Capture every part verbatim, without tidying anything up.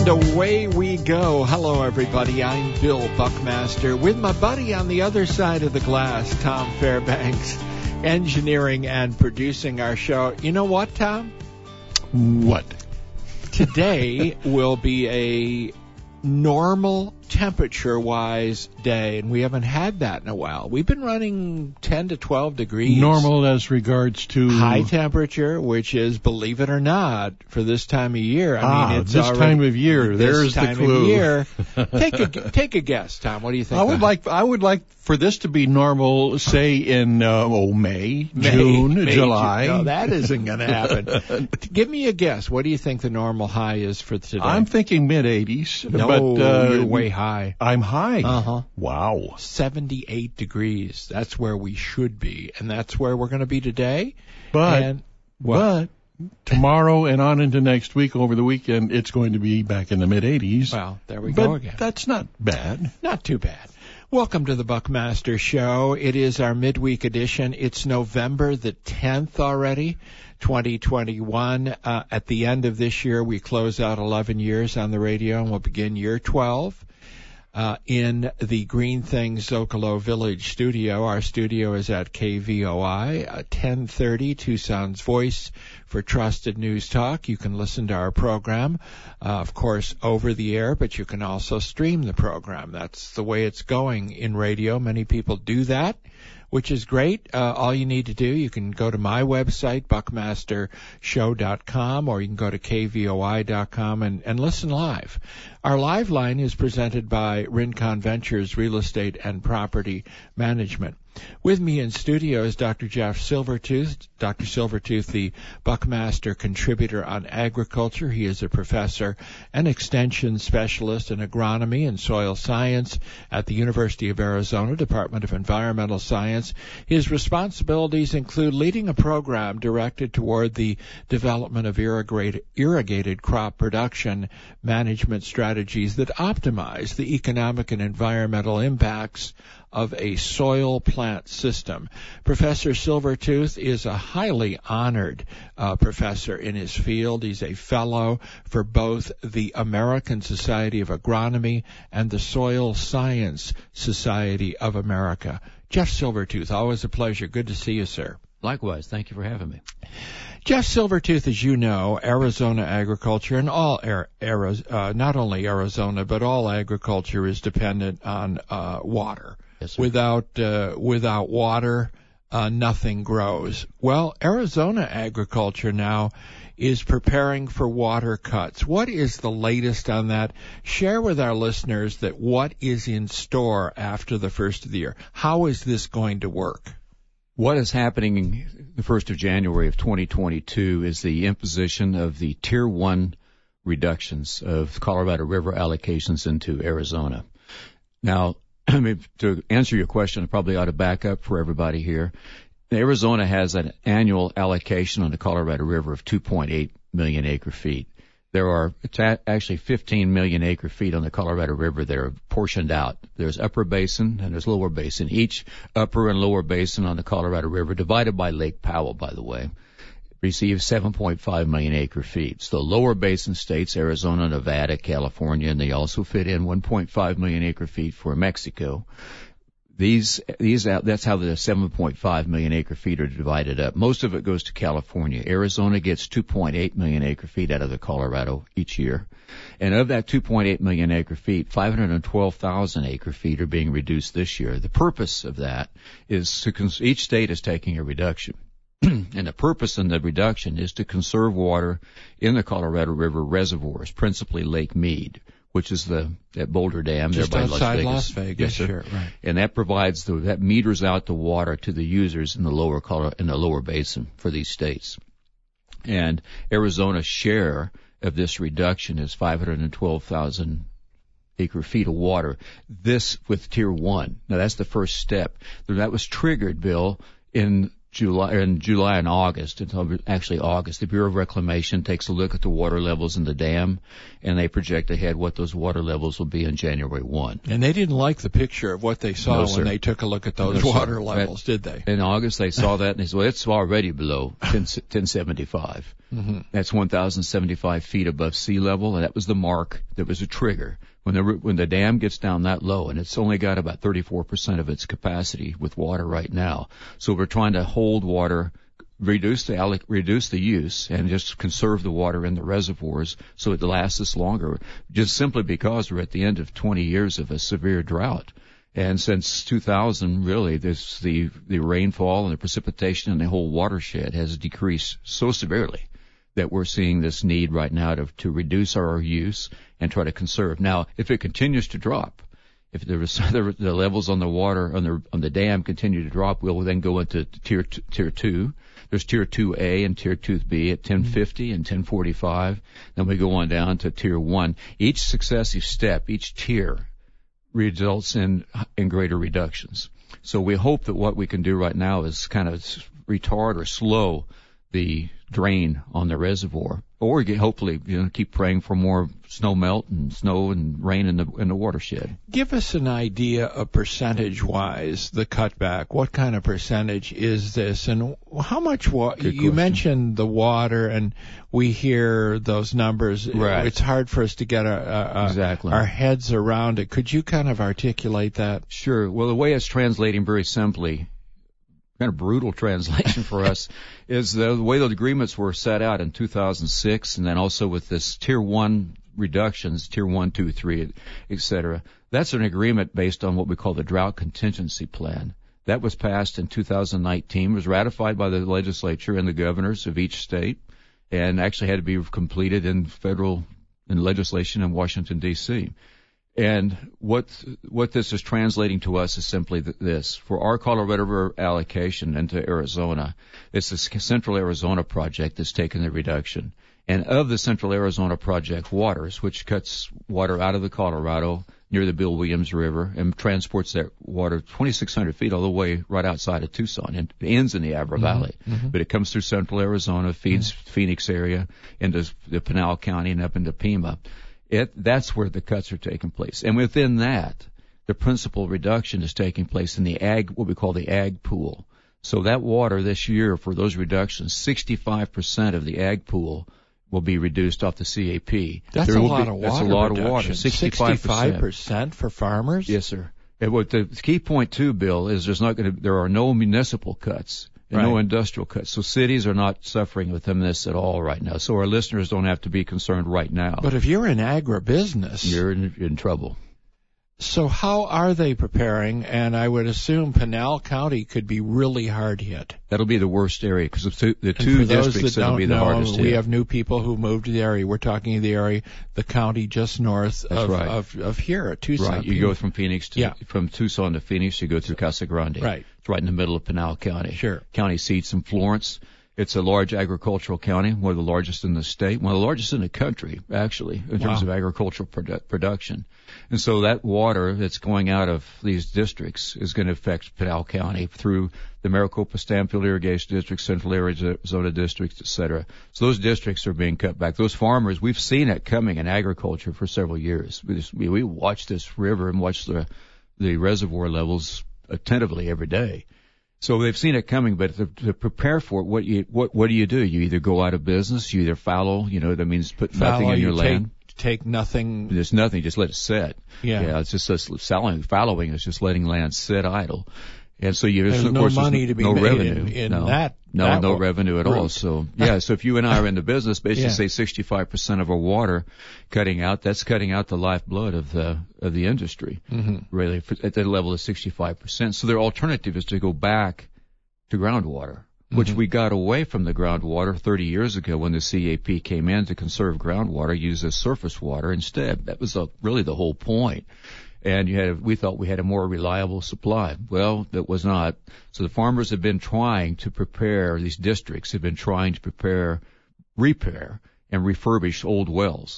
And away we go. Hello, everybody. I'm Bill Buckmaster with my buddy on the other side of the glass, Tom Fairbanks, engineering and producing our show. You know what, Tom? What? Today will be a normal temperature-wise day, and we haven't had that in a while. We've been running ten to twelve degrees. Normal as regards to high temperature, which is, believe it or not, for this time of year. I ah, mean, it's this already, time of year. This There's time the clue. Of year. Take a take a guess, Tom. What do you think? I would like I would like for this to be normal, say in uh, oh May, May June, May, July. June. No, that isn't going to happen. Give me a guess. What do you think the normal high is for today? I'm thinking mid eighties. No, but, uh, you're way high. I'm high. Uh-huh. Wow. seventy-eight degrees. That's where we should be, and that's where we're going to be today. But, and, but tomorrow and on into next week, over the weekend, it's going to be back in the mid eighties. Well, there we but go again. That's not bad. Not too bad. Welcome to the Buckmaster Show. It is our midweek edition. It's November the tenth already, twenty twenty-one. Uh, at the end of this year, we close out eleven years on the radio, and we'll begin year twelve. Uh, in the Green Things Zocalo Village studio. Our studio is at K V O I, uh, ten thirty, Tucson's Voice for Trusted News Talk. You can listen to our program, uh, of course, over the air, but you can also stream the program. That's the way it's going in radio. Many people do that, which is great. Uh, all you need to do, you can go to my website, buckmaster show dot com, or you can go to K V O I dot com and, and listen live. Our live line is presented by Rincon Ventures Real Estate and Property Management. With me in studio is Doctor Jeff Silvertooth. Doctor Silvertooth, the Buckmaster contributor on agriculture. He is a professor and extension specialist in agronomy and soil science at the University of Arizona, Department of Environmental Science. His responsibilities include leading a program directed toward the development of irrigated, irrigated crop production management strategies that optimize the economic and environmental impacts of a soil plant system. Professor Silvertooth is a highly honored uh, professor in his field. He's a fellow for both the American Society of Agronomy and the Soil Science Society of America. Jeff Silvertooth, always a pleasure. Good to see you, sir. Likewise. Thank you for having me. Jeff Silvertooth, as you know, Arizona agriculture and all, air, uh, not only Arizona, but all agriculture is dependent on uh, water. Yes, sir. Without uh, without water, uh, nothing grows. Well, Arizona agriculture now is preparing for water cuts. What is the latest on that? Share with our listeners that what is in store after the first of the year. How is this going to work? What is happening the first of January of twenty twenty-two is the imposition of the Tier one reductions of Colorado River allocations into Arizona. Now, I mean, to answer your question, I probably ought to back up for everybody here. Arizona has an annual allocation on the Colorado River of two point eight million acre feet. There are it's actually fifteen million acre feet on the Colorado River that are portioned out. There's upper basin and there's lower basin. Each upper and lower basin on the Colorado River, divided by Lake Powell, by the way, receives seven point five million acre feet. So lower basin states, Arizona, Nevada, California, and they also fit in one point five million acre feet for Mexico. These, these, that's how the seven point five million acre feet are divided up. Most of it goes to California. Arizona gets two point eight million acre feet out of the Colorado each year. And of that two point eight million acre feet, five hundred twelve thousand acre feet are being reduced this year. The purpose of that is to, cons- each state is taking a reduction. And the purpose in the reduction is to conserve water in the Colorado River reservoirs, principally Lake Mead, which is the at Boulder Dam just there by outside Las Vegas. Las Vegas. Yes, sir. Sure, right. And that provides the that meters out the water to the users in the lower Colorado, in the lower basin for these states. And Arizona's share of this reduction is five hundred twelve thousand acre feet of water. This with Tier one. Now that's the first step. That was triggered, Bill, in July, in July and August, until actually August, the Bureau of Reclamation takes a look at the water levels in the dam, and they project ahead what those water levels will be in January first. And they didn't like the picture of what they saw No, when sir. they took a look at those No, sir. water levels, did they? In August, they saw that, and they said, well, it's already below ten seventy-five. Mm-hmm. That's one thousand seventy-five feet above sea level, and that was the mark that was a trigger. When the, when the dam gets down that low, and it's only got about thirty-four percent of its capacity with water right now. So we're trying to hold water, reduce the alloc- reduce the use, and just conserve the water in the reservoirs so it lasts us longer, just simply because we're at the end of twenty years of a severe drought. And since two thousand, really, this, the, the rainfall and the precipitation in the whole watershed has decreased so severely that we're seeing this need right now to, to reduce our use and try to conserve. Now, if it continues to drop, if the, the, the levels on the water on the on the dam continue to drop, we'll then go into tier t- tier two. There's tier two A and tier two B at ten fifty and ten forty-five. Then we go on down to tier one. Each successive step, each tier, results in in greater reductions. So we hope that what we can do right now is kind of retard or slow the drain on the reservoir, or get, hopefully, you know, keep praying for more snow melt and snow and rain in the in the watershed. Give us an idea of percentage-wise the cutback. What kind of percentage is this, and how much water? You question. mentioned the water, and we hear those numbers. Right. It's hard for us to get our, uh, Exactly. our heads around it. Could you kind of articulate that? Sure. Well, the way it's translating very simply, kind of brutal translation for us, is the, the way those agreements were set out in two thousand six, and then also with this tier one reductions, tier one, two, three, et cetera. That's an agreement based on what we call the drought contingency plan. That was passed in two thousand nineteen, was ratified by the legislature and the governors of each state, and actually had to be completed in federal in legislation in Washington, D C And what what this is translating to us is simply th- this. For our Colorado River allocation into Arizona, it's the Central Arizona Project that's taken the reduction. And of the Central Arizona Project waters, which cuts water out of the Colorado near the Bill Williams River and transports that water twenty-six hundred feet all the way right outside of Tucson, and it ends in the Abra Mm-hmm. Valley. Mm-hmm. But it comes through Central Arizona, feeds Mm-hmm. Phoenix area, into the Pinal County and up into Pima. It, that's where the cuts are taking place. And within that, the principal reduction is taking place in the ag, what we call the ag pool. So that water this year for those reductions, sixty-five percent of the ag pool will be reduced off the C A P. That's There a will lot be, of water. That's a lot reduction. of water. sixty-five percent for farmers? Yes, sir. And what the key point too, Bill, is there's not going to, there are no municipal cuts. And no Right. industrial cuts. So cities are not suffering within this at all right now. So our listeners don't have to be concerned right now. But if you're in agribusiness, You're in, in trouble. so how are they preparing? And I would assume Pinal County could be really hard hit. That'll be the worst area because the two, the And two for those districts that that'll don't be the know, hardest we hit. have new people who moved to the area. We're talking the area, the county just north That's of, right. of of here, at Tucson. Right. You go from Phoenix to, Yeah. from Tucson to Phoenix, you go through Casa Grande. Right. It's right in the middle of Pinal County. Sure. County seats in Florence. It's a large agricultural county, one of the largest in the state, one of the largest in the country, actually, in terms Wow. of agricultural produ- production. And so that water that's going out of these districts is going to affect Pinal County through the Maricopa Stanfield Irrigation District, Central Arizona District, et cetera. So those districts are being cut back. Those farmers, we've seen it coming in agriculture for several years. We, just, we, we watch this river and watch the, the reservoir levels attentively every day. So they've seen it coming, but to, to prepare for it, what you what what do you do? You either go out of business, you either fallow, you know, that means put nothing Fallow, in your you land. Take, take nothing. There's nothing, just let it sit. Yeah. Yeah, it's just this fallowing. Fallowing is just letting land sit idle. And so you, There's of no course, there's money to be no made revenue. in, in no. that. No, that no wa- revenue at route. all. So, yeah, so if you and I are in the business, basically Yeah. say sixty-five percent of our water cutting out, that's cutting out the lifeblood of the, of the industry. Mm-hmm. Really, at the level of sixty-five percent. So their alternative is to go back to groundwater, which Mhm. we got away from the groundwater thirty years ago when the C A P came in to conserve groundwater, use as surface water instead. That was a, really the whole point. And you had, we thought we had a more reliable supply. Well, that was not. So the farmers have been trying to prepare, these districts have been trying to prepare, repair, and refurbish old wells.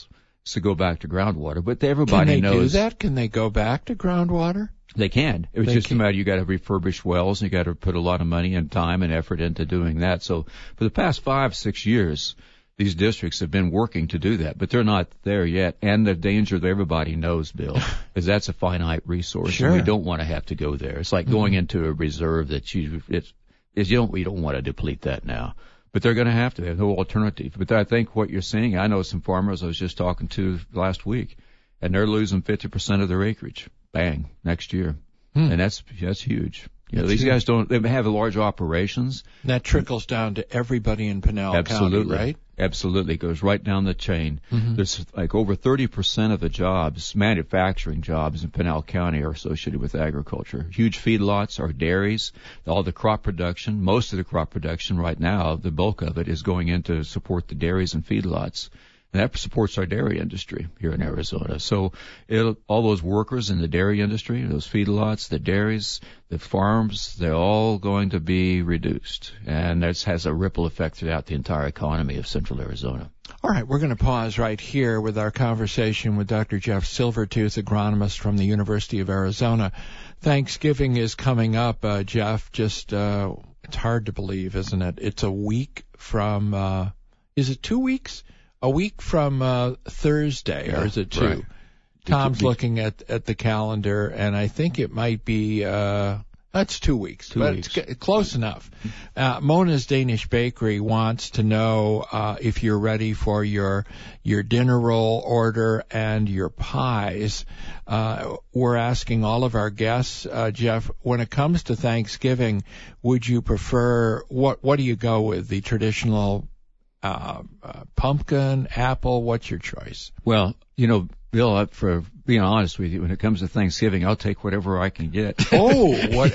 to go back to groundwater. But everybody Can they knows do that? Can they go back to groundwater? They can. It was They just can. a matter you got to refurbish wells, and you got to put a lot of money and time and effort into doing that. So for the past five, six years, these districts have been working to do that, but they're not there yet. And the danger that everybody knows, Bill, is that's a finite resource, Sure. and we don't want to have to go there. It's like going into a reserve that you it's, it's you don't we don't want to deplete that now. But they're going to have to. They have no alternative. But I think what you're seeing, I know some farmers I was just talking to last week, and they're losing fifty percent of their acreage. Bang, next year. Hmm. And that's that's huge. You know, That's these huge. guys don't, they have large operations. And that trickles down to everybody in Pinal Absolutely. County, right? Absolutely. It goes right down the chain. Mm-hmm. There's like over thirty percent of the jobs, manufacturing jobs in Pinal County are associated with agriculture. Huge feedlots are dairies. All the crop production, most of the crop production right now, the bulk of it is going in to support the dairies and feedlots. And that supports our dairy industry here in Arizona. So it'll, all those workers in the dairy industry, those feedlots, the dairies, the farms, they're all going to be reduced. And that has a ripple effect throughout the entire economy of central Arizona. All right, we're going to pause right here with our conversation with Doctor Jeff Silvertooth, agronomist from the University of Arizona. Thanksgiving is coming up, uh, Jeff. Just, uh, it's hard to believe, isn't it? It's a week from, uh, is it two weeks? A week from uh, Thursday, Yeah, or is it two? right. Tom's looking at at the calendar, and I think it might be uh, that's two weeks, Two but weeks. it's c- close enough. Uh, Mona's Danish Bakery wants to know uh, if you're ready for your your dinner roll order and your pies. Uh, we're asking all of our guests, uh, Jeff, when it comes to Thanksgiving, would you prefer what? What do you go with? The traditional Uh, uh, pumpkin, apple, what's your choice? Well, you know, Bill, uh, for being honest with you, when it comes to Thanksgiving, I'll take whatever I can get. Oh, what?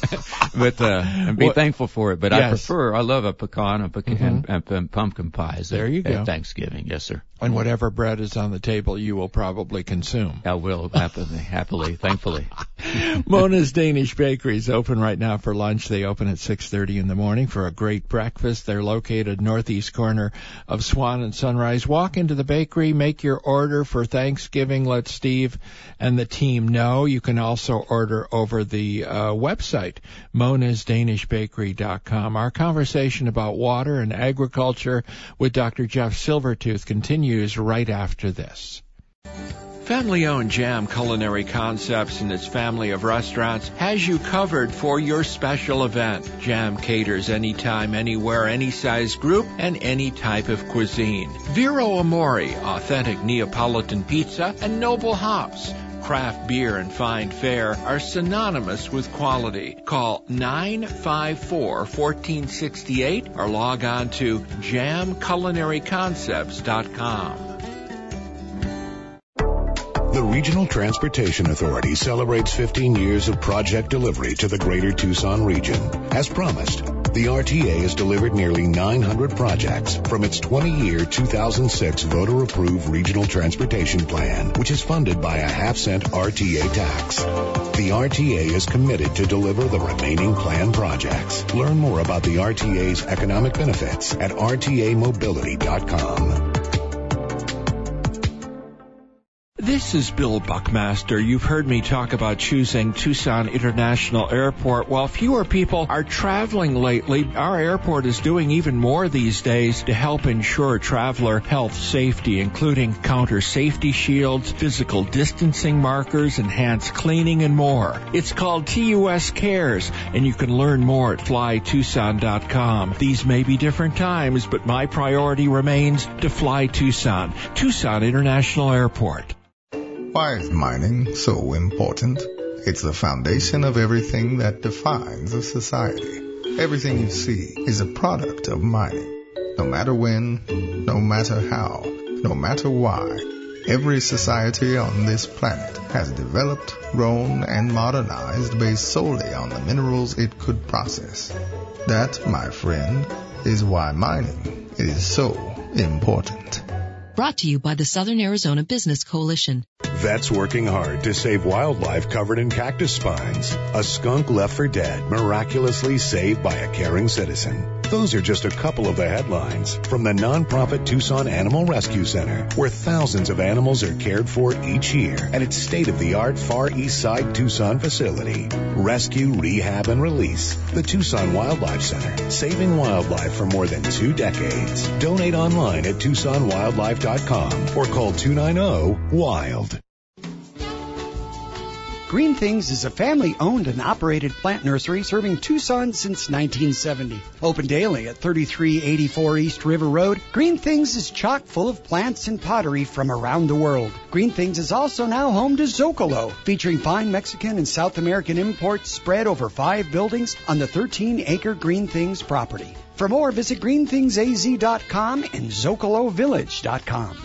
but uh, and be What- thankful for it. But I Yes. prefer, I love a pecan, a pecan, Mhm. and, and pumpkin pies. There at, you go. At Thanksgiving, yes, sir. And whatever bread is on the table, you will probably consume. I will happily, happily, thankfully. Mona's Danish Bakery is open right now for lunch. They open at six thirty in the morning for a great breakfast. They're located northeast corner of Swan and Sunrise. Walk into the bakery, make your order for Thanksgiving. Let Steve and the team know. You can also order over the uh, website, monas danish bakery dot com. Our conversation about water and agriculture with Doctor Jeff Silvertooth continues right after this. Family-owned Jam Culinary Concepts and its family of restaurants has you covered for your special event. Jam caters anytime, anywhere, any size group, and any type of cuisine. Vero Amore, authentic Neapolitan pizza, and Noble Hops. Craft beer and fine fare are synonymous with quality. Call nine five four, one four six eight or log on to jam culinary concepts dot com. The Regional Transportation Authority celebrates fifteen years of project delivery to the greater Tucson region. As promised, the R T A has delivered nearly nine hundred projects from its twenty-year two thousand six voter-approved Regional Transportation Plan, which is funded by a half-cent R T A tax. The R T A is committed to deliver the remaining planned projects. Learn more about the R T A's economic benefits at r t a mobility dot com. This is Bill Buckmaster. You've heard me talk about choosing Tucson International Airport. While fewer people are traveling lately, our airport is doing even more these days to help ensure traveler health safety, including counter safety shields, physical distancing markers, enhanced cleaning, and more. It's called T U S Cares, and you can learn more at fly tucson dot com. These may be different times, but my priority remains to fly Tucson. Tucson International Airport. Why is mining so important? It's the foundation of everything that defines a society. Everything you see is a product of mining. No matter when, no matter how, no matter why, every society on this planet has developed, grown, and modernized based solely on the minerals it could process. That, my friend, is why mining is so important. Brought to you by the Southern Arizona Business Coalition. Vets working hard to save wildlife covered in cactus spines. A skunk left for dead, miraculously saved by a caring citizen. Those are just a couple of the headlines from the nonprofit Tucson Animal Rescue Center, where thousands of animals are cared for each year at its state-of-the-art Far East Side Tucson facility. Rescue, rehab, and release. The Tucson Wildlife Center, saving wildlife for more than two decades. Donate online at tucson wildlife dot com or call two nine zero, WILD. Green Things is a family-owned and operated plant nursery serving Tucson since nineteen seventy. Open daily at thirty-three eighty-four East River Road, Green Things is chock full of plants and pottery from around the world. Green Things is also now home to Zocalo, featuring fine Mexican and South American imports spread over five buildings on the thirteen acre Green Things property. For more, visit green things a z dot com and zocalo village dot com.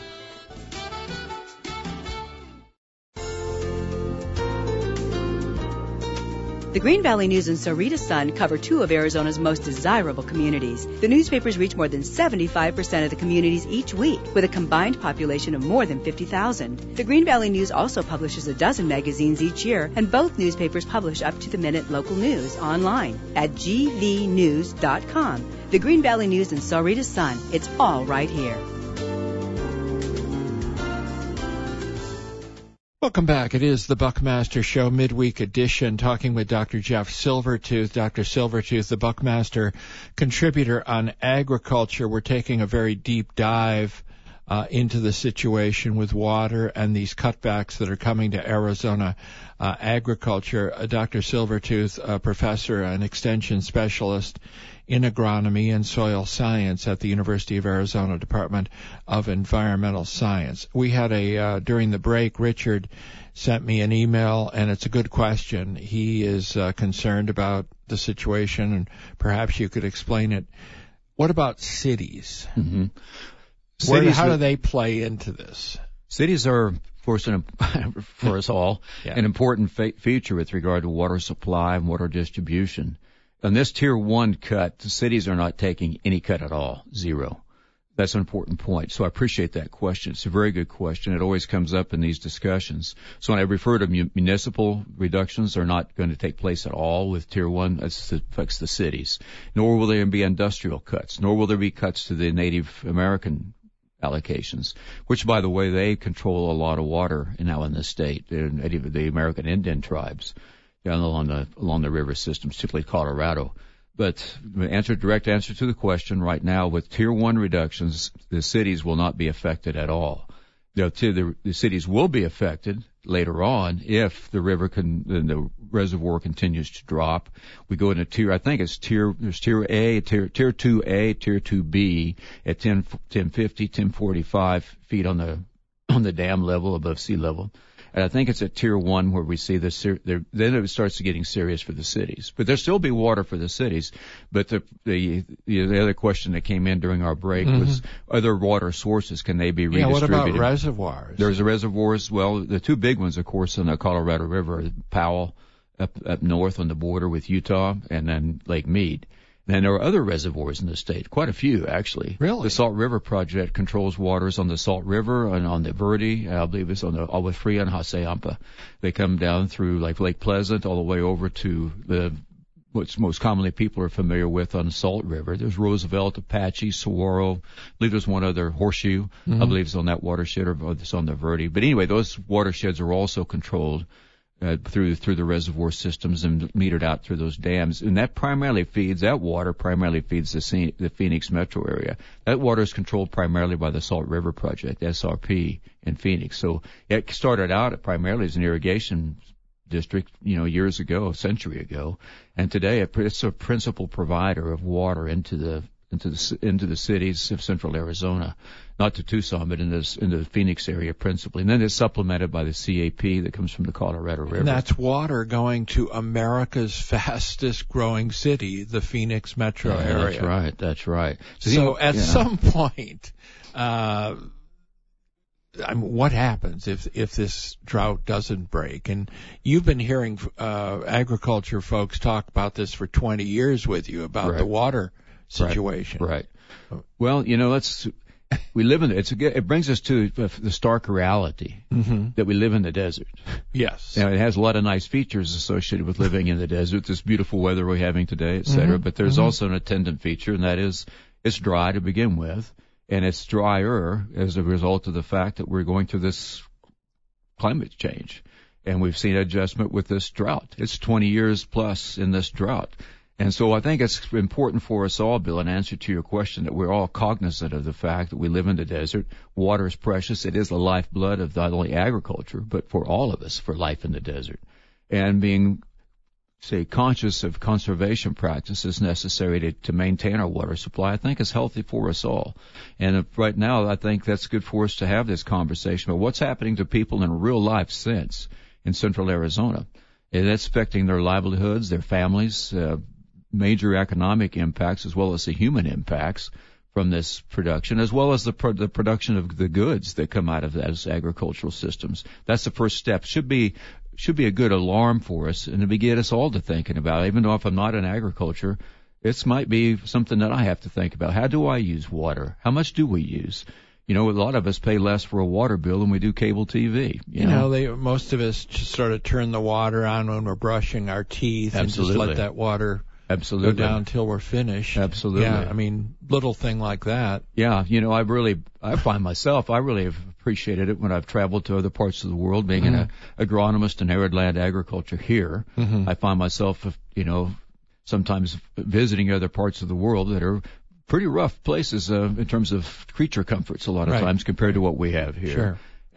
The Green Valley News and Sahuarita Sun cover two of Arizona's most desirable communities. The newspapers reach more than seventy-five percent of the communities each week, with a combined population of more than fifty thousand. The Green Valley News also publishes a dozen magazines each year, and both newspapers publish up-to-the-minute local news online at g v news dot com. The Green Valley News and Sahuarita Sun, it's all right here. Welcome back. It is the Buckmaster Show midweek edition, talking with Doctor Jeff Silvertooth. Doctor Silvertooth, the Buckmaster contributor on agriculture. We're taking a very deep dive uh, into the situation with water and these cutbacks that are coming to Arizona uh, agriculture. Uh, Doctor Silvertooth, a professor and extension specialist in agronomy and soil science at the University of Arizona Department of Environmental Science. We had a, uh, during the break, Richard sent me an email, and it's a good question. He is uh, concerned about the situation, and perhaps you could explain it. What about cities? Mm-hmm. Where, cities how do they play into this? Cities are, of course, an, for us all, yeah. an important fe- feature with regard to water supply and water distribution. On this tier one cut, the cities are not taking any cut at all, zero. That's an important point. So I appreciate that question. It's a very good question. It always comes up in these discussions. So when I refer to municipal reductions, they're not going to take place at all with tier one. That affects the cities. Nor will there be industrial cuts. Nor will there be cuts to the Native American allocations, which, by the way, they control a lot of water now in the state. Native, the American Indian tribes down along the along the river systems, particularly Colorado. But the answer, direct answer to the question right now, with tier one reductions, the cities will not be affected at all. The, the, the cities will be affected later on if the river can, the reservoir continues to drop. We go into tier, I think it's tier, there's tier A, tier, tier two A, tier two B at ten, ten fifty, ten forty-five feet on the, on the dam level above sea level. And I think it's at tier one where we see this, then it starts getting serious for the cities. But there'll still be water for the cities. But the, the, the other question that came in during our break mm-hmm. was other water sources, can they be redistributed? Yeah, what about reservoirs? There's a reservoirs, well, the two big ones, of course, on the Colorado River, Powell up, up north on the border with Utah, and then Lake Mead. And there are other reservoirs in the state, quite a few, actually. Really? The Salt River Project controls waters on the Salt River and on the Verde. I believe it's on the Agua Fria and Hassayampa. They come down through like Lake Pleasant all the way over to the what's most commonly people are familiar with on the Salt River. There's Roosevelt, Apache, Saguaro. I believe there's one other, Horseshoe. Mm-hmm. I believe it's on that watershed or it's on the Verde. But anyway, those watersheds are also controlled Uh, through through the reservoir systems and metered out through those dams, and that primarily feeds that water primarily feeds the the Phoenix metro area. That water is controlled primarily by the Salt River Project, S R P, in Phoenix. So it started out primarily as an irrigation district, you know, years ago, a century ago, and today it's a principal provider of water into the into the into the cities of central Arizona, not to Tucson, but in this in the Phoenix area principally. And then it's supplemented by the C A P that comes from the Colorado River. And that's water going to America's fastest growing city, the Phoenix metro yeah, area. That's right. That's right. So, so at yeah. some point, uh, I mean, what happens if if this drought doesn't break? And you've been hearing uh, agriculture folks talk about this for twenty years with you about right. the water situation. Right. right. Well, you know, let's We live in it's a, it brings us to the stark reality mm-hmm. that we live in the desert. Yes. Now, it has a lot of nice features associated with living in the desert, this beautiful weather we're having today, et cetera. Mm-hmm. But there's mm-hmm. also an attendant feature, and that is it's dry to begin with, and it's drier as a result of the fact that we're going through this climate change. And we've seen adjustment with this drought. It's twenty years plus in this drought. And so I think it's important for us all, Bill, in answer to your question, that we're all cognizant of the fact that we live in the desert. Water is precious. It is the lifeblood of not only agriculture, but for all of us, for life in the desert. And being, say, conscious of conservation practices necessary to, to maintain our water supply, I think is healthy for us all. And right now, I think that's good for us to have this conversation about what's happening to people in a real life sense in central Arizona. And that's affecting their livelihoods, their families, uh, major economic impacts as well as the human impacts from this production, as well as the, pro- the production of the goods that come out of those agricultural systems. That's the first step. Should be should be a good alarm for us, and to get us all to thinking about it. Even though if I'm not in agriculture, this might be something that I have to think about. How do I use water? How much do we use? You know, a lot of us pay less for a water bill than we do cable T V. You, you know, know they, most of us just sort of turn the water on when we're brushing our teeth Absolutely. and just let that water Absolutely. go down until we're finished. Absolutely. Yeah, I mean, little thing like that. Yeah, you know, I really, I find myself, I really have appreciated it when I've traveled to other parts of the world, being mm-hmm. an agronomist in arid land agriculture here. Mm-hmm. I find myself, you know, sometimes visiting other parts of the world that are pretty rough places uh, in terms of creature comforts a lot of right. times compared to what we have here. Sure.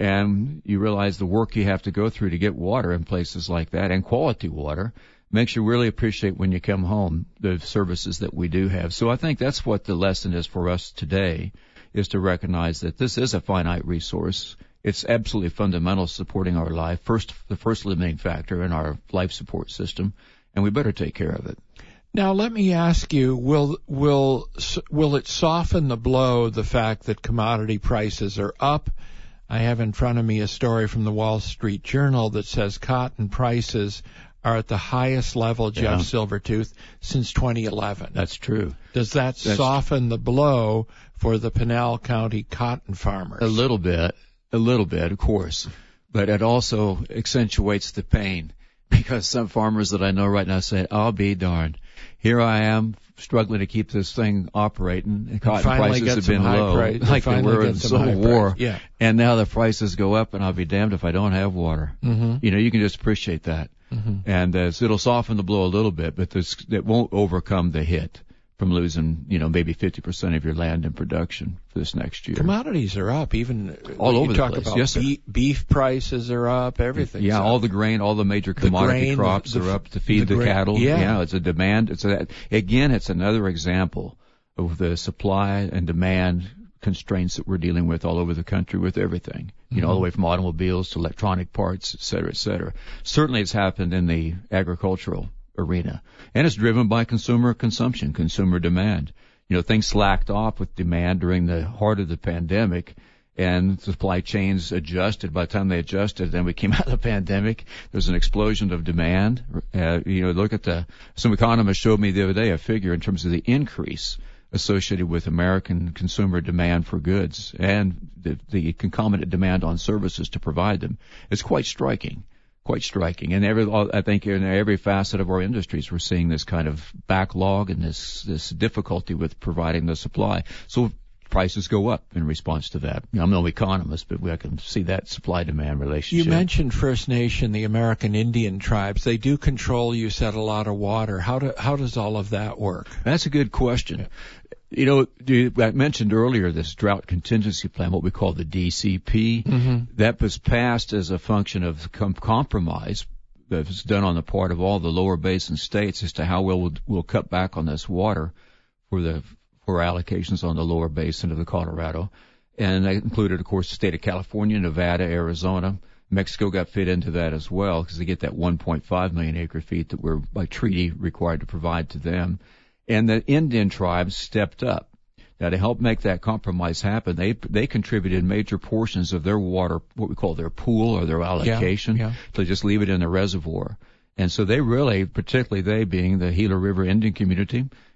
And you realize the work you have to go through to get water in places like that, and quality water, makes you really appreciate when you come home the services that we do have. So I think that's what the lesson is for us today, is to recognize that this is a finite resource. It's absolutely fundamental supporting our life, first the first limiting factor in our life support system, and we better take care of it. Now let me ask you, will will will it soften the blow, the fact that commodity prices are up? I have in front of me a story from the Wall Street Journal that says cotton prices are at the highest level, Jeff yeah. Silvertooth, since twenty eleven. That's true. Does that That's soften the blow for the Pinal County cotton farmers? A little bit, a little bit, of course. But it also accentuates the pain, because some farmers that I know right now say, I'll be darned. Here I am struggling to keep this thing operating, and cotton prices have been low, price, like they were in the Civil War. Yeah. And now the prices go up, and I'll be damned if I don't have water. Mm-hmm. You know, you can just appreciate that. Mm-hmm. And uh, so it'll soften the blow a little bit, but this, it won't overcome the hit from losing, you know, maybe fifty percent of your land in production for this next year. Commodities are up, even all over you the talk place. About yes, beef, beef prices are up, everything. Yeah, all the grain, all the major commodity the grain, crops the, the, are up to feed the, the cattle. Yeah. yeah, it's a demand. It's a, again, it's another example of the supply and demand constraints that we're dealing with all over the country with everything, you know, mm-hmm. all the way from automobiles to electronic parts, et cetera, et cetera. Certainly it's happened in the agricultural arena, and it's driven by consumer consumption, consumer demand. You know, things slacked off with demand during the heart of the pandemic, and supply chains adjusted. By the time they adjusted, then we came out of the pandemic, there's an explosion of demand. Uh, you know, look at the, some economists showed me the other day a figure in terms of the increase associated with American consumer demand for goods and the, the concomitant demand on services to provide them. It's quite striking, quite striking. And every, I think in every facet of our industries, we're seeing this kind of backlog and this, this difficulty with providing the supply. So prices go up in response to that. I'm no economist, but I can see that supply-demand relationship. You mentioned First Nation, the American Indian tribes. They do control, you said, a lot of water. How do, how does all of that work? That's a good question. You know, I mentioned earlier this drought contingency plan, what we call the D C P. Mm-hmm. That was passed as a function of com- compromise that was done on the part of all the lower basin states as to how well we'll, we'll cut back on this water for the for allocations on the lower basin of the Colorado. And that included, of course, the state of California, Nevada, Arizona. Mexico got fit into that as well because they get that one point five million acre feet that we're by treaty required to provide to them. And the Indian tribes stepped up. Now, to help make that compromise happen, they they contributed major portions of their water, what we call their pool or their allocation, yeah, yeah. to just leave it in the reservoir. And so they really, particularly they being the Gila River Indian community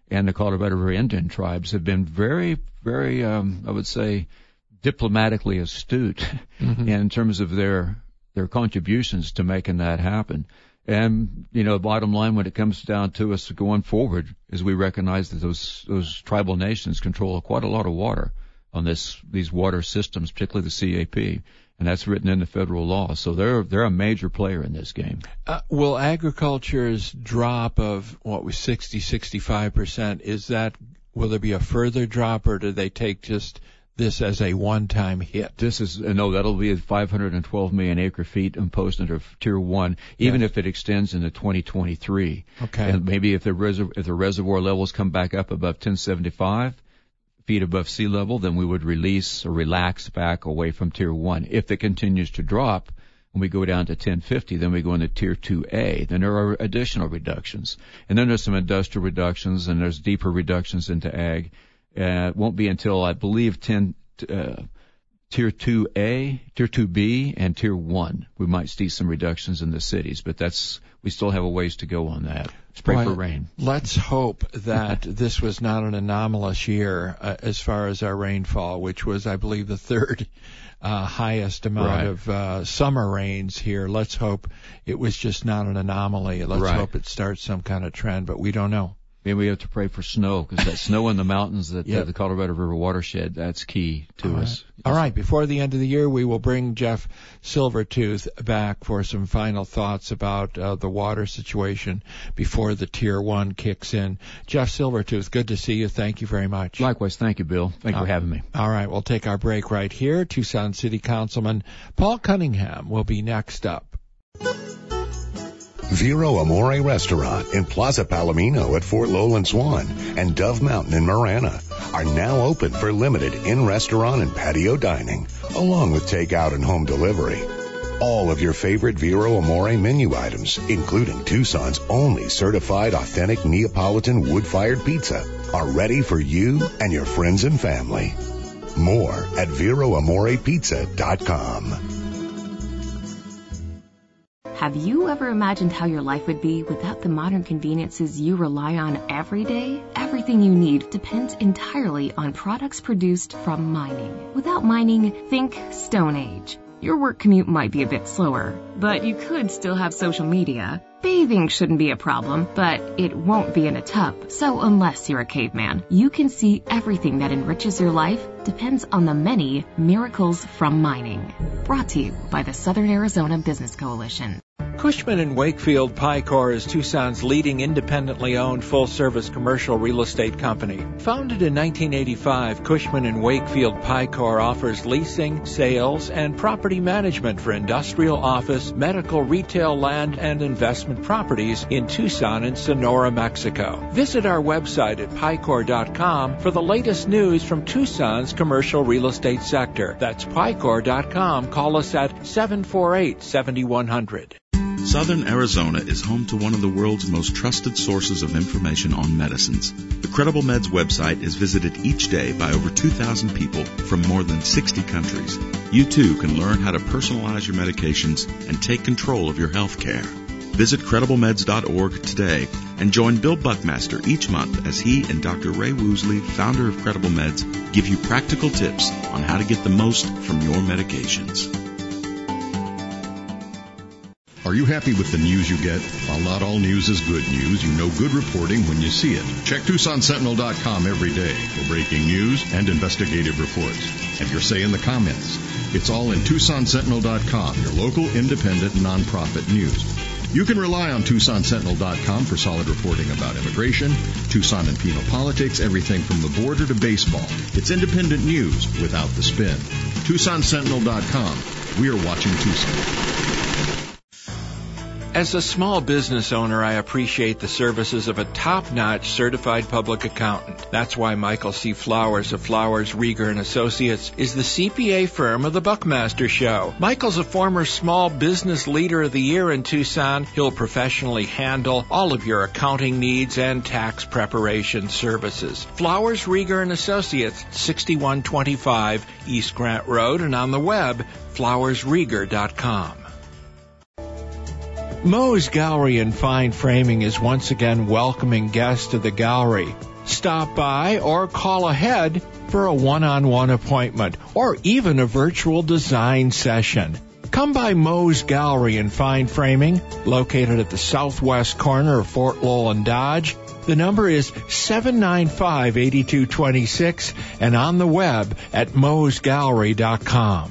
and the Colorado River Indian tribes have been very, very, um, I would say, diplomatically astute mm-hmm. in terms of their their contributions to making that happen. And, you know, bottom line, when it comes down to us going forward, is we recognize that those those tribal nations control quite a lot of water on this these water systems, particularly the C A P, and that's written into federal law. So they're they're a major player in this game. Uh, will agriculture's drop of what was sixty, sixty-five percent, is that, will there be a further drop, or do they take just this as a one-time hit? This is, no, that'll be five hundred twelve million acre feet imposed under Tier one, even yes. if it extends into twenty twenty-three. Okay. And maybe if the, reserv- if the reservoir levels come back up above ten seventy-five feet above sea level, then we would release or relax back away from Tier one. If it continues to drop, and we go down to ten fifty, then we go into Tier two A. Then there are additional reductions. And then there's some industrial reductions, and there's deeper reductions into ag. Uh, it won't be until, I believe, ten, uh, Tier two A, Tier two B, and Tier one. We might see some reductions in the cities, but that's, we still have a ways to go on that. Let's pray Boy, for rain. Let's hope that this was not an anomalous year uh, as far as our rainfall, which was, I believe, the third uh, highest amount right. of uh, summer rains here. Let's hope it was just not an anomaly. Let's right. hope it starts some kind of trend, but we don't know. Maybe we have to pray for snow, because that snow in the mountains, that yep. uh, the Colorado River watershed, that's key to All us. Right. All right. Before the end of the year, we will bring Jeff Silvertooth back for some final thoughts about uh, the water situation before the Tier one kicks in. Jeff Silvertooth, good to see you. Thank you very much. Likewise. Thank you, Bill. Thank you uh, for having me. All right. We'll take our break right here. Tucson City Councilman Paul Cunningham will be next up. Vero Amore Restaurant in Plaza Palomino at Fort Lowland Swan and Dove Mountain in Marana are now open for limited in-restaurant and patio dining, along with takeout and home delivery. All of your favorite Vero Amore menu items, including Tucson's only certified authentic Neapolitan wood-fired pizza, are ready for you and your friends and family. More at vero amore pizza dot com. Have you ever imagined how your life would be without the modern conveniences you rely on every day? Everything you need depends entirely on products produced from mining. Without mining, think Stone Age. Your work commute might be a bit slower, but you could still have social media. Bathing shouldn't be a problem, but it won't be in a tub. So unless you're a caveman, you can see everything that enriches your life depends on the many miracles from mining. Brought to you by the Southern Arizona Business Coalition. Cushman and Wakefield Picor is Tucson's leading independently owned full-service commercial real estate company. Founded in nineteen eighty-five, Cushman and Wakefield Picor offers leasing, sales, and property management for industrial, office, medical, retail, land, and investment properties in Tucson and Sonora, Mexico. Visit our website at picor dot com for the latest news from Tucson's commercial real estate sector. That's picor dot com. Call us at seven four eight, seven one zero zero. Southern Arizona is home to one of the world's most trusted sources of information on medicines. The Credible Meds website is visited each day by over two thousand people from more than sixty countries. You too can learn how to personalize your medications and take control of your health care. Visit credible meds dot org today and join Bill Buckmaster each month as he and Doctor Ray Woosley, founder of Credible Meds, give you practical tips on how to get the most from your medications. Are you happy with the news you get? While not all news is good news, you know good reporting when you see it. Check Tucson Sentinel dot com every day for breaking news and investigative reports. Have your say in the comments. It's all in Tucson Sentinel dot com, your local independent nonprofit news. You can rely on Tucson Sentinel dot com for solid reporting about immigration, Tucson and penal politics, everything from the border to baseball. It's independent news without the spin. Tucson Sentinel dot com. We are watching Tucson. As a small business owner, I appreciate the services of a top-notch certified public accountant. That's why Michael C. Flowers of Flowers, Rieger and Associates is the C P A firm of the Buckmaster Show. Michael's a former Small Business Leader of the Year in Tucson. He'll professionally handle all of your accounting needs and tax preparation services. Flowers, Rieger and Associates, sixty-one twenty-five East Grant Road, and on the web, flowers rieger dot com. Moe's Gallery and Fine Framing is once again welcoming guests to the gallery. Stop by or call ahead for a one-on-one appointment or even a virtual design session. Come by Moe's Gallery and Fine Framing, located at the southwest corner of Fort Lowell and Dodge. The number is seven nine five, eight two two six and on the web at moes gallery dot com.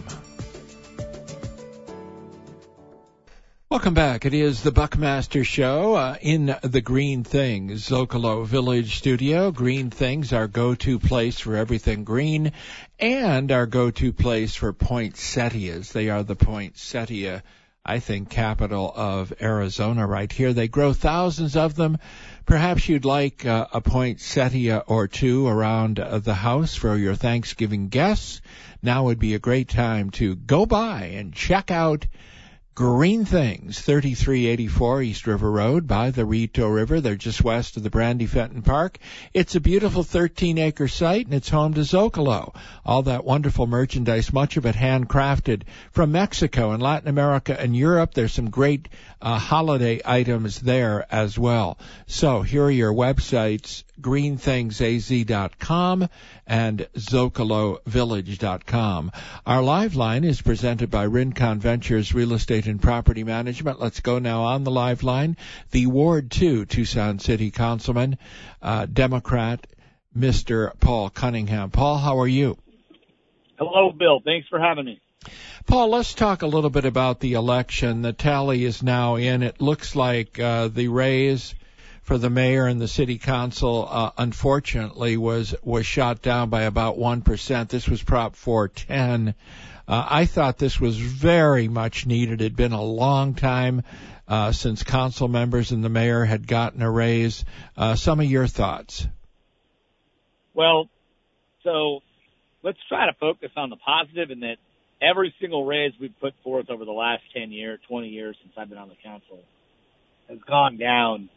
Welcome back. It is the Buckmaster Show uh, in the Green Things Zocalo Village studio. Green Things, our go-to place for everything green, and our go-to place for poinsettias. They are the poinsettia, I think, capital of Arizona right here. They grow thousands of them. Perhaps you'd like uh, a poinsettia or two around uh, the house for your Thanksgiving guests. Now would be a great time to go by and check out Green Things, thirty-three eighty-four East River Road by the Rito River. They're just west of the Brandy Fenton Park. It's a beautiful thirteen-acre site, and it's home to Zocalo. All that wonderful merchandise, much of it handcrafted from Mexico and Latin America and Europe. There's some great uh, holiday items there as well. So here are your websites, green things a z dot com and zocalo village dot com. Our live line is presented by Rincon Ventures Real Estate and Property Management. Let's go now on the live line. The Ward two Tucson City Councilman, uh, Democrat, Mister Paul Cunningham. Paul, how are you? Hello, Bill. Thanks for having me. Paul, let's talk a little bit about the election. The tally is now in. It looks like uh, the Rays for the mayor and the city council, uh, unfortunately, was was shot down by about one percent. This was Prop four ten. Uh, I thought this was very much needed. It had been a long time uh, since council members and the mayor had gotten a raise. Uh, some of your thoughts? Well, so let's try to focus on the positive in that every single raise we've put forth over the last ten years, twenty years since I've been on the council has gone down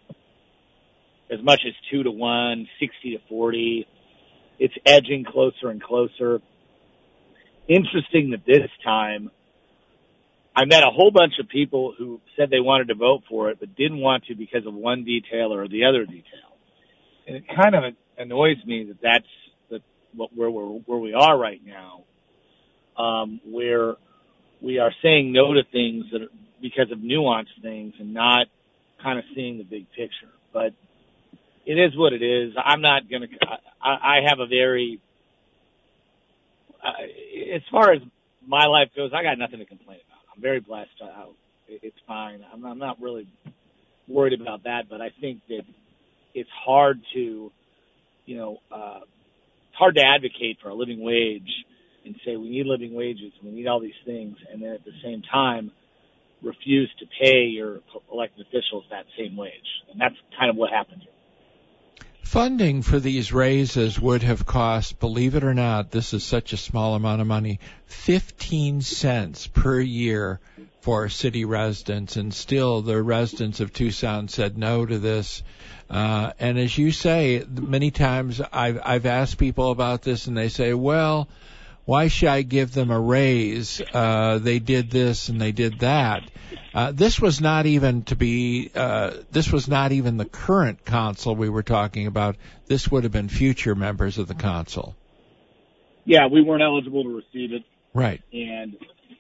as much as two to one, sixty to forty. It's edging closer and closer. Interesting that this time I met a whole bunch of people who said they wanted to vote for it but didn't want to because of one detail or the other detail. And it kind of annoys me that that's the, what, where, we're, where we are right now, um, where we are saying no to things that are because of nuanced things and not kind of seeing the big picture. But it is what it is. I'm not going to, I have a very, uh, as far as my life goes, I got nothing to complain about. I'm very blessed. I, it's fine. I'm, I'm not really worried about that, but I think that it's hard to, you know, uh, it's hard to advocate for a living wage and say we need living wages, we need all these things, and then at the same time refuse to pay your elected officials that same wage. And that's kind of what happened here. Funding for these raises would have cost, believe it or not, this is such a small amount of money, fifteen cents per year for city residents, and still the residents of Tucson said no to this. Uh, and as you say, many times I've, I've asked people about this, and they say, well, why should I give them a raise? Uh, they did this and they did that. Uh, this was not even to be, uh, this was not even the current council we were talking about. This would have been future members of the council. Yeah, we weren't eligible to receive it. Right. And,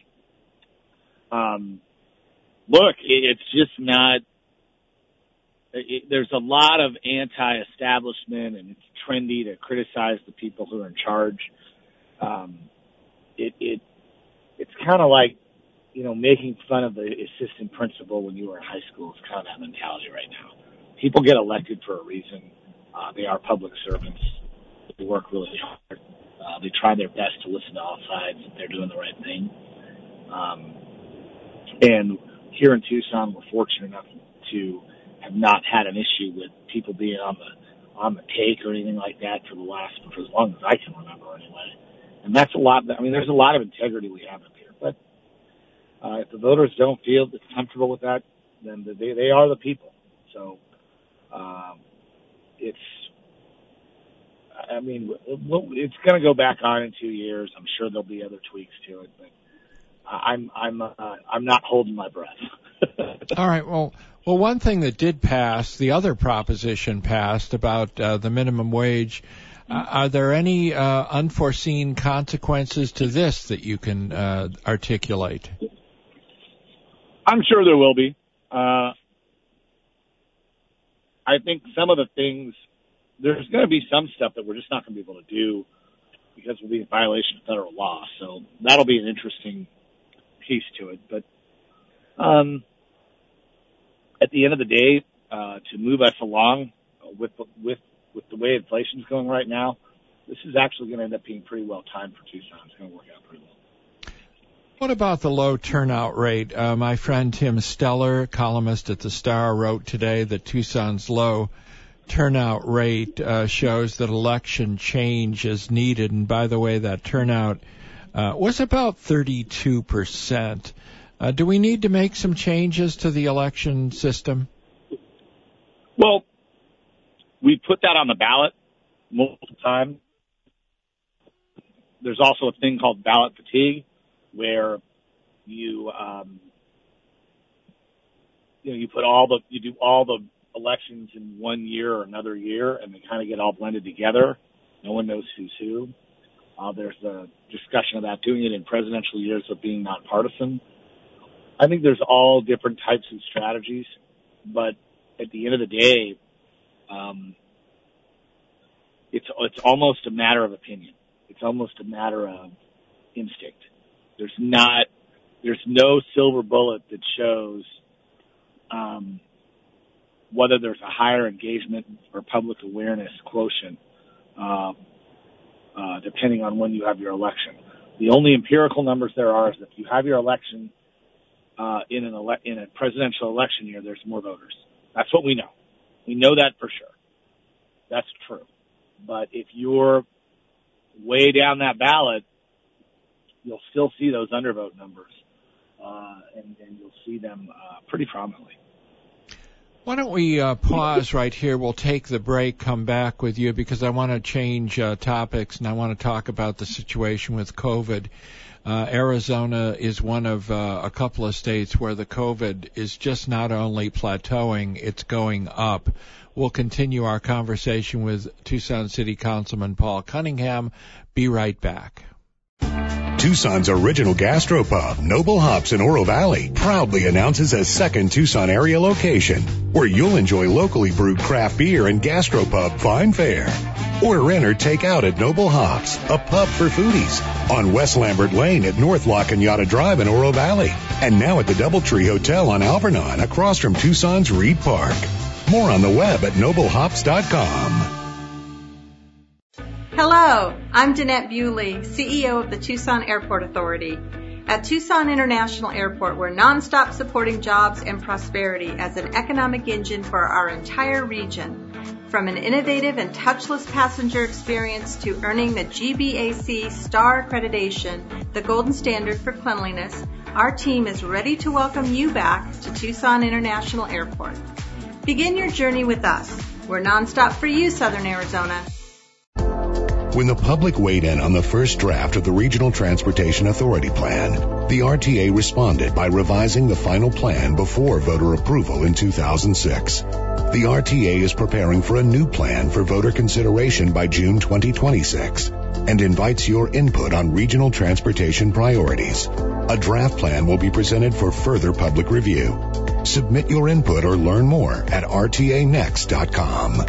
um, look, it, it's just not, it, there's a lot of anti-establishment, and it's trendy to criticize the people who are in charge. Um, it, it, it's kind of like, you know, making fun of the assistant principal when you were in high school. It's kind of that mentality right now. People get elected for a reason. Uh, they are public servants. They work really hard. Uh, they try their best to listen to all sides. They're doing the right thing. Um, and here in Tucson, we're fortunate enough to have not had an issue with people being on the, on the take or anything like that for the last, for as long as I can remember anyway. And that's a lot. I mean, there's a lot of integrity we have up here, but Uh, if the voters don't feel comfortable with that, then they, they are the people. So, um, it's, I mean, it's going to go back on in two years. I'm sure there'll be other tweaks to it, but I'm, I'm, uh, I'm not holding my breath. All right. Well, Well, one thing that did pass, the other proposition passed about uh, the minimum wage. Uh, are there any uh, unforeseen consequences to this that you can uh, articulate? I'm sure there will be. Uh, I think some of the things, there's going to be some stuff that we're just not going to be able to do because we'll be in violation of federal law. So that'll be an interesting piece to it. But um, at the end of the day, uh, to move us along with with with the way inflation's going right now, this is actually going to end up being pretty well timed for Tucson. It's going to work out pretty well. What about the low turnout rate? Uh, my friend Tim Steller, columnist at the Star, wrote today that Tucson's low turnout rate uh, shows that election change is needed. And by the way, that turnout uh, was about thirty-two percent. Uh, do we need to make some changes to the election system? Well, we put that on the ballot multiple times. There's also a thing called ballot fatigue, where you, um, you know, you put all the, you do all the elections in one year or another year, and they kind of get all blended together. No one knows who's who. Uh, there's a discussion about doing it in presidential years of being nonpartisan. I think there's all different types of strategies, but at the end of the day, um, it's it's almost a matter of opinion. It's almost a matter of instinct. There's not, there's no silver bullet that shows um, whether there's a higher engagement or public awareness quotient, uh, uh, depending on when you have your election. The only empirical numbers there are is if you have your election uh, in an ele- in a presidential election year, there's more voters. That's what we know. We know that for sure. That's true. But if you're way down that ballot, you'll still see those undervote numbers, uh, and, and you'll see them uh, pretty prominently. Why don't we uh, pause right here? We'll take the break, come back with you, because I want to change uh, topics, and I want to talk about the situation with COVID. Uh, Arizona is one of uh, a couple of states where the COVID is just not only plateauing, it's going up. We'll continue our conversation with Tucson City Councilman Paul Cunningham. Be right back. Tucson's original gastropub, Noble Hops in Oro Valley, proudly announces a second Tucson area location where you'll enjoy locally brewed craft beer and gastropub fine fare. Order in or take out at Noble Hops, a pub for foodies, on West Lambert Lane at North La Cañada Drive in Oro Valley, and now at the Doubletree Hotel on Alvernon across from Tucson's Reed Park. More on the web at noble hops dot com. Hello, I'm Danette Bewley, C E O of the Tucson Airport Authority. At Tucson International Airport, we're nonstop supporting jobs and prosperity as an economic engine for our entire region. From an innovative and touchless passenger experience to earning the G B A C Star Accreditation, the golden standard for cleanliness, our team is ready to welcome you back to Tucson International Airport. Begin your journey with us. We're nonstop for you, Southern Arizona. When the public weighed in on the first draft of the Regional Transportation Authority Plan, the R T A responded by revising the final plan before voter approval in two thousand six. The R T A is preparing for a new plan for voter consideration by June twenty twenty-six and invites your input on regional transportation priorities. A draft plan will be presented for further public review. Submit your input or learn more at r t a next dot com.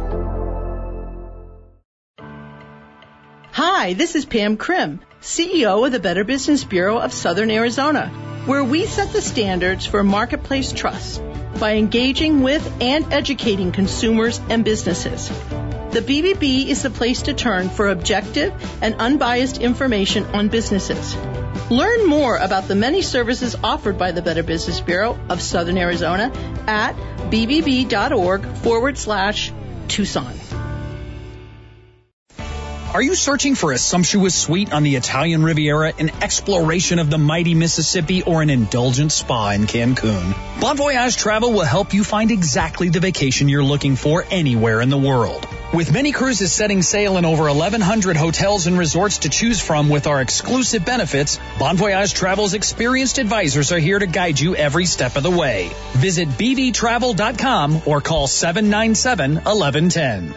Hi, this is Pam Krim, C E O of the Better Business Bureau of Southern Arizona, where we set the standards for marketplace trust by engaging with and educating consumers and businesses. The B B B is the place to turn for objective and unbiased information on businesses. Learn more about the many services offered by the Better Business Bureau of Southern Arizona at bbb.org forward slash Tucson. Are you searching for a sumptuous suite on the Italian Riviera, an exploration of the mighty Mississippi, or an indulgent spa in Cancun? Bon Voyage Travel will help you find exactly the vacation you're looking for anywhere in the world. With many cruises setting sail in over eleven hundred hotels and resorts to choose from with our exclusive benefits, Bon Voyage Travel's experienced advisors are here to guide you every step of the way. Visit b v travel dot com or call seven nine seven, one one one zero.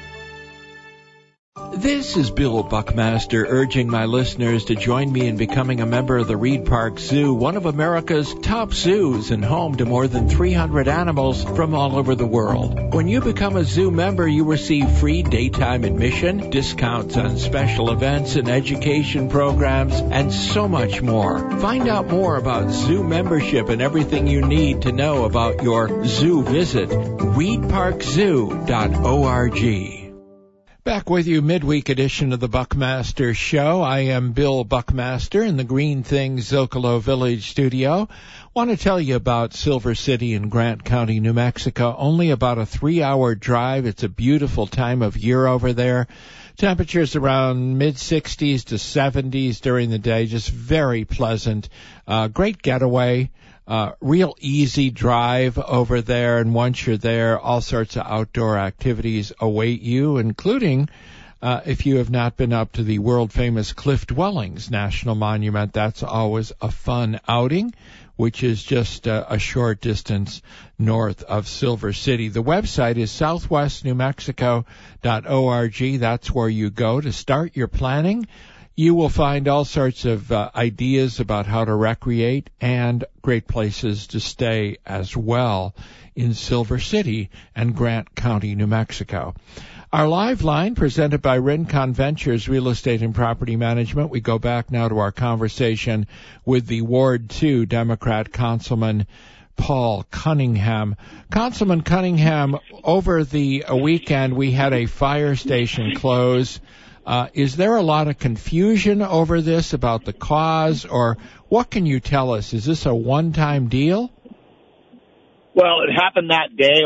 This is Bill Buckmaster urging my listeners to join me in becoming a member of the Reed Park Zoo, one of America's top zoos and home to more than three hundred animals from all over the world. When you become a zoo member, you receive free daytime admission, discounts on special events and education programs, and so much more. Find out more about zoo membership and everything you need to know about your zoo visit. reed park zoo dot org. Back with you, midweek edition of the Buckmaster Show. I am Bill Buckmaster in the Green Things Zocalo Village studio. Want to tell you about Silver City in Grant County, New Mexico. Only about a three-hour drive. It's a beautiful time of year over there. Temperatures around mid sixties to seventies during the day. Just very pleasant. Uh, great getaway. Uh, real easy drive over there, and once you're there, all sorts of outdoor activities await you, including, uh, if you have not been up to the world-famous Cliff Dwellings National Monument, that's always a fun outing, which is just uh, a short distance north of Silver City. The website is southwest new mexico dot org. That's where you go to start your planning. You will find all sorts of uh, ideas about how to recreate and great places to stay as well in Silver City and Grant County, New Mexico. Our live line presented by Rincon Ventures Real Estate and Property Management. We go back now to our conversation with the Ward two Democrat Councilman Paul Cunningham. Councilman Cunningham, over the uh, weekend we had a fire station close. Uh, is there a lot of confusion over this about the cause, or what can you tell us? Is this a one-time deal? Well, it happened that day.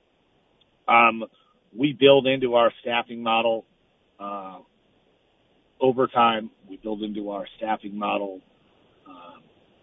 Um, we build into our staffing model uh, overtime. We build into our staffing model uh,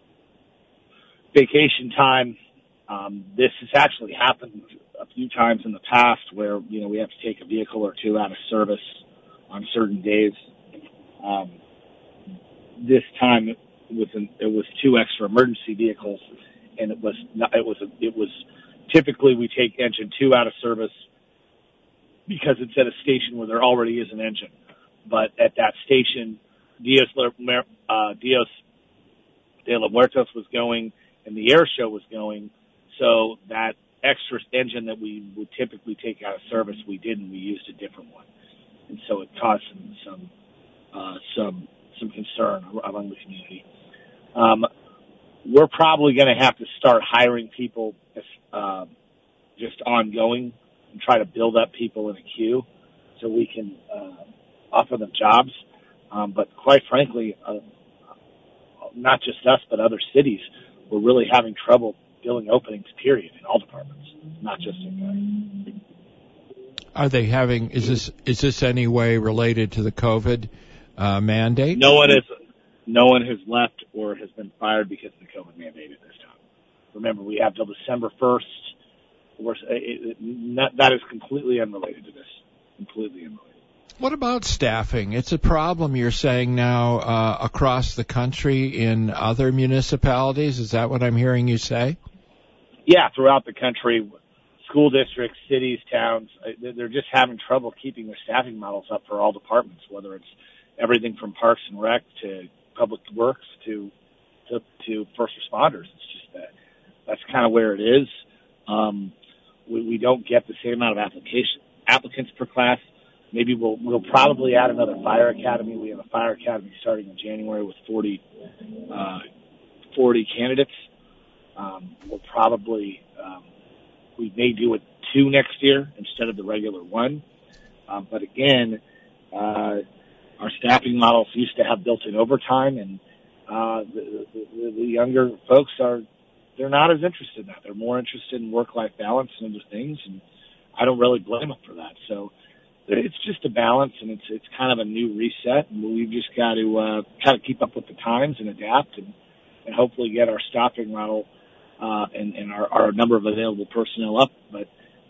vacation time. Um, this has actually happened a few times in the past where, you know, we have to take a vehicle or two out of service on certain days. Um, this time it was an, it was two extra emergency vehicles, and it was not, it was a, it was typically we take engine two out of service because it's at a station where there already is an engine. But at that station, Dios, uh, Dios de los Muertos was going, and the air show was going. So that extra engine that we would typically take out of service, we didn't. We used a different one. And so it caused some some uh, some some concern among the community. Um, we're probably going to have to start hiring people uh, just ongoing and try to build up people in a queue so we can uh, offer them jobs. Um, but quite frankly, uh, not just us but other cities, we're really having trouble filling openings. Period, in all departments, not just in guys. Are they having, is this, is this any way related to the COVID uh, mandate? No one is, no one has left or has been fired because of the COVID mandate at this time. Remember, we have till December first. We're, it, it, not, that is completely unrelated to this. Completely unrelated. What about staffing? It's a problem, you're saying now, uh, across the country in other municipalities. Is that what I'm hearing you say? Yeah, throughout the country. School districts, cities, towns, they're just having trouble keeping their staffing models up for all departments, whether it's everything from Parks and Rec to Public Works to to, to first responders. It's just that that's kind of where it is. Um, we, we don't get the same amount of application applicants per class. Maybe we'll we'll probably add another fire academy. We have a fire academy starting in January with forty, uh, forty candidates. Um, we'll probably um, we may do a two next year instead of the regular one. Um, but again, uh, our staffing models used to have built-in overtime, and uh, the, the, the younger folks are, they're not as interested in that. They're more interested in work-life balance and other things, and I don't really blame them for that. So it's just a balance, and it's it's kind of a new reset, and we've just got to uh, kind of keep up with the times and adapt, and, and hopefully get our staffing model Uh, and, and our, our number of available personnel up. But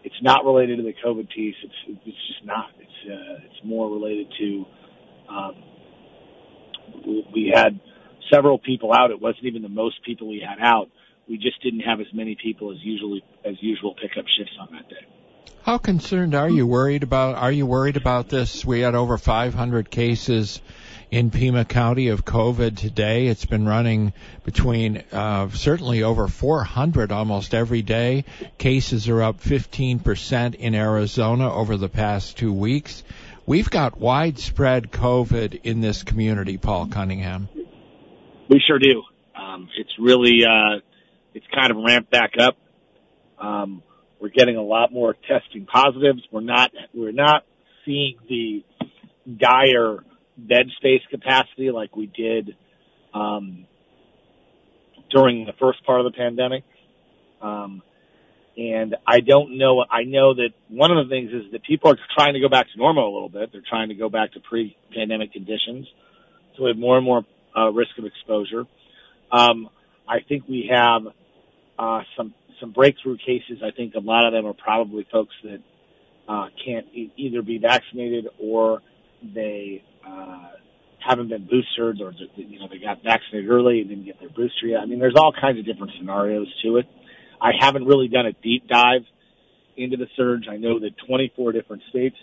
it's not related to the COVID piece. It's it's just not. It's uh, it's more related to um, we had several people out. It wasn't even the most people we had out. We just didn't have as many people as usually as usual pickup shifts on that day. How concerned are you? Worried about? Are you worried about this? We had over five hundred cases in Pima County of COVID today. It's been running between uh, certainly over four hundred almost every day. Cases are up fifteen percent in Arizona over the past two weeks. We've got widespread COVID in this community, Paul Cunningham. We sure do. Um, it's really, uh, it's kind of ramped back up. Um, we're getting a lot more testing positives. We're not, we're not seeing the dire bed space capacity like we did, um, during the first part of the pandemic. Um, and I don't know, I know that one of the things is that people are trying to go back to normal a little bit. They're trying to go back to pre-pandemic conditions. So we have more and more uh, risk of exposure. Um, I think we have uh, some some breakthrough cases. I think a lot of them are probably folks that uh, can't e- either be vaccinated or they uh, haven't been boosted, or you know they got vaccinated early and didn't get their booster yet. I mean, there's all kinds of different scenarios to it. I haven't really done a deep dive into the surge. I know that twenty-four different states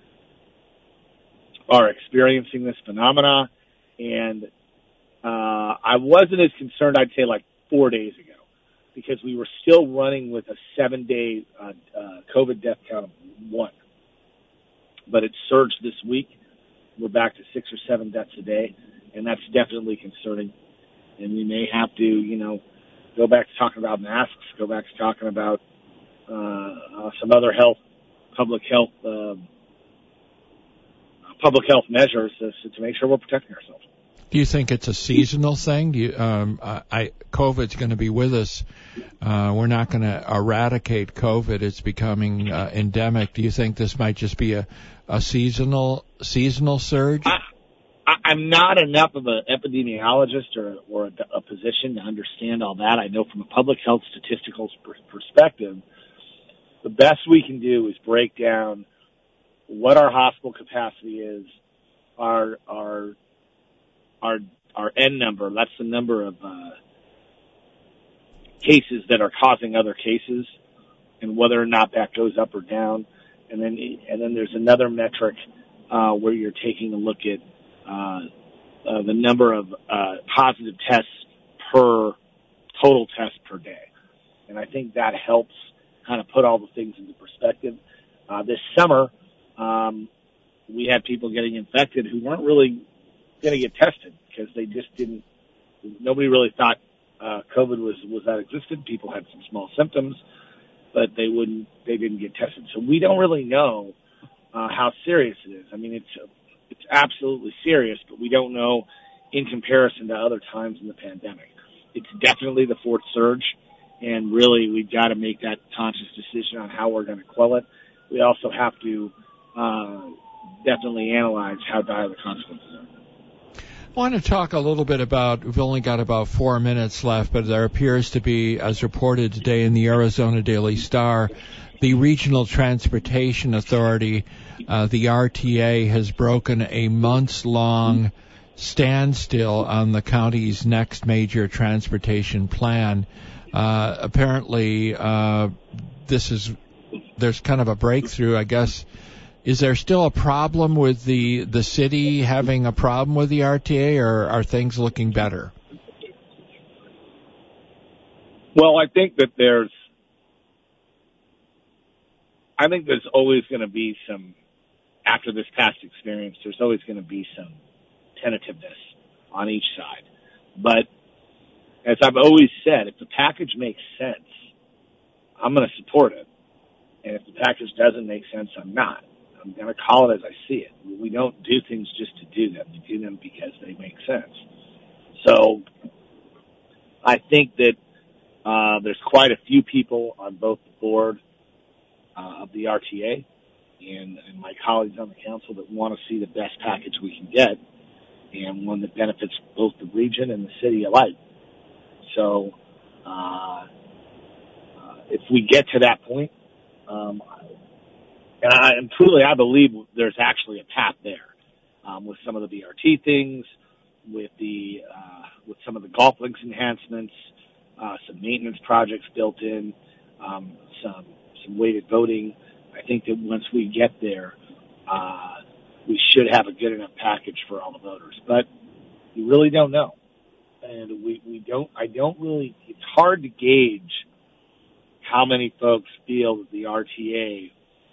are experiencing this phenomena, and uh, I wasn't as concerned, I'd say, like four days ago, because we were still running with a seven-day uh, uh, COVID death count of one. But it surged this week. We're back to six or seven deaths a day, and that's definitely concerning. And we may have to, you know, go back to talking about masks, go back to talking about uh, uh, some other health, public health, uh, public health measures to, to make sure we're protecting ourselves. Do you think it's a seasonal thing? Do you, um, I, COVID's going to be with us. Uh, we're not going to eradicate COVID. It's becoming uh, endemic. Do you think this might just be a, a seasonal seasonal surge? I, I'm not enough of an epidemiologist or, or a, a physician to understand all that. I know from a public health statistical perspective, the best we can do is break down what our hospital capacity is, our our our our N number. That's the number of uh, cases that are causing other cases, and whether or not that goes up or down. And then and then there's another metric uh, where you're taking a look at Uh, uh, the number of uh, positive tests per total test per day. And I think that helps kind of put all the things into perspective. Uh, this summer, um, we had people getting infected who weren't really going to get tested because they just didn't, nobody really thought uh, COVID was, was that existent. People had some small symptoms, but they wouldn't, they didn't get tested. So we don't really know uh, how serious it is. I mean, it's It's absolutely serious, but we don't know in comparison to other times in the pandemic. It's definitely the fourth surge, and really we've got to make that conscious decision on how we're going to quell it. We also have to uh, definitely analyze how dire the consequences are. I want to talk a little bit about, we've only got about four minutes left, but there appears to be, as reported today in the Arizona Daily Star, the Regional Transportation Authority, uh, the R T A, has broken a months-long standstill on the county's next major transportation plan. Uh, apparently, uh, this is, there's kind of a breakthrough, I guess. Is there still a problem with the, the city having a problem with the R T A, or are things looking better? Well, I think that there's, I think there's always going to be some, after this past experience, there's always going to be some tentativeness on each side. But as I've always said, if the package makes sense, I'm going to support it. And if the package doesn't make sense, I'm not. I'm going to call it as I see it. We don't do things just to do them. We do them because they make sense. So I think that uh, there's quite a few people on both the board uh, of the R T A and, and my colleagues on the council that want to see the best package we can get, and one that benefits both the region and the city alike. So uh, uh, if we get to that point, Um, and I, and truly, I believe there's actually a path there um, with some of the B R T things, with the uh, with some of the golf links enhancements, uh, some maintenance projects built in, um, some some weighted voting. I think that once we get there, uh, we should have a good enough package for all the voters. But we really don't know, and we we don't. I don't really. It's hard to gauge how many folks feel that the R T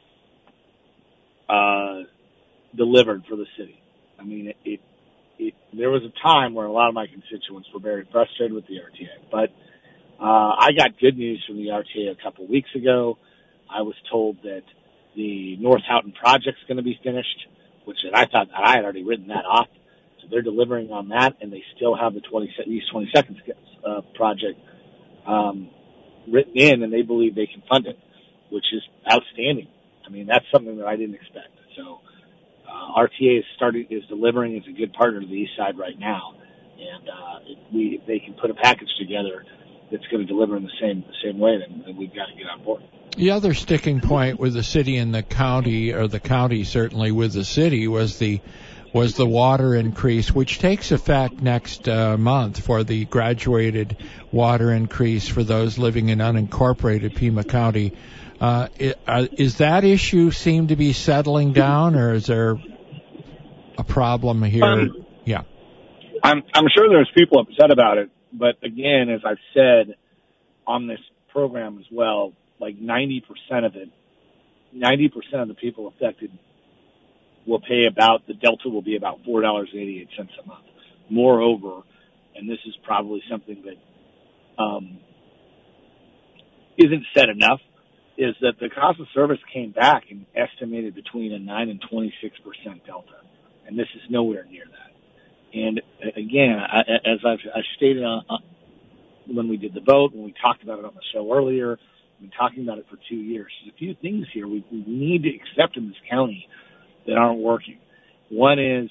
A uh, delivered for the city. I mean, it, it, it, there was a time where a lot of my constituents were very frustrated with the R T A, but uh, I got good news from the R T A a couple of weeks ago. I was told that the North Houghton project's going to be finished, which I thought I had already written that off. So they're delivering on that, and they still have the twenty, East twenty-second uh, project um, written in, and they believe they can fund it, which is outstanding. I mean, that's something that I didn't expect. So uh, R T A is starting is delivering as a good partner to the East Side right now, and uh, if we if they can put a package together that's going to deliver in the same the same way, then, then we've got to get on board. The other sticking point with the city and the county, or the county certainly with the city, was the was the water increase, which takes effect next uh, month for the graduated water increase for those living in unincorporated Pima County. Uh, is that issue seem to be settling down, or is there a problem here? Um, yeah. I'm, I'm sure there's people upset about it, but again, as I've said on this program as well, like ninety percent of it, ninety percent of the people affected will pay about, the delta will be about four dollars and eighty-eight cents a month. Moreover, and this is probably something that um, isn't said enough, is that the cost of service came back and estimated between a nine and twenty-six percent delta, and this is nowhere near that. And again, I, as I've, I've stated on, uh, when we did the vote, when we talked about it on the show earlier, we've been talking about it for two years. There's a few things here we, we need to accept in this county that aren't working. One is